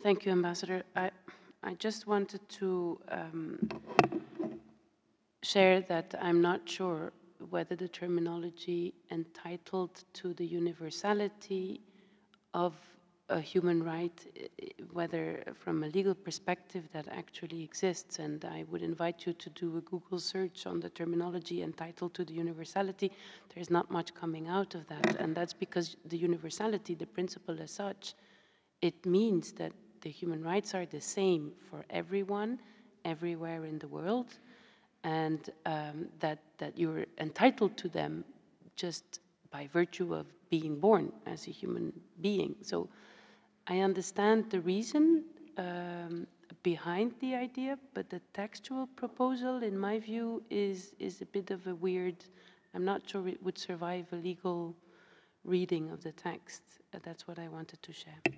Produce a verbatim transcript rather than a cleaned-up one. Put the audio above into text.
Thank you, Ambassador. I, I just wanted to um, share that I'm not sure whether the terminology entitled to the universality of a human right, whether from a legal perspective that actually exists. And I would invite you to do a Google search on the terminology entitled to the universality. There's not much coming out of that. And that's because the universality, the principle as such, it means that the human rights are the same for everyone, everywhere in the world, and um, that, that you're entitled to them just by virtue of being born as a human being. So I understand the reason um, behind the idea, but the textual proposal, in my view, is, is a bit of a weird, I'm not sure it would survive a legal reading of the text. Uh, that's what I wanted to share.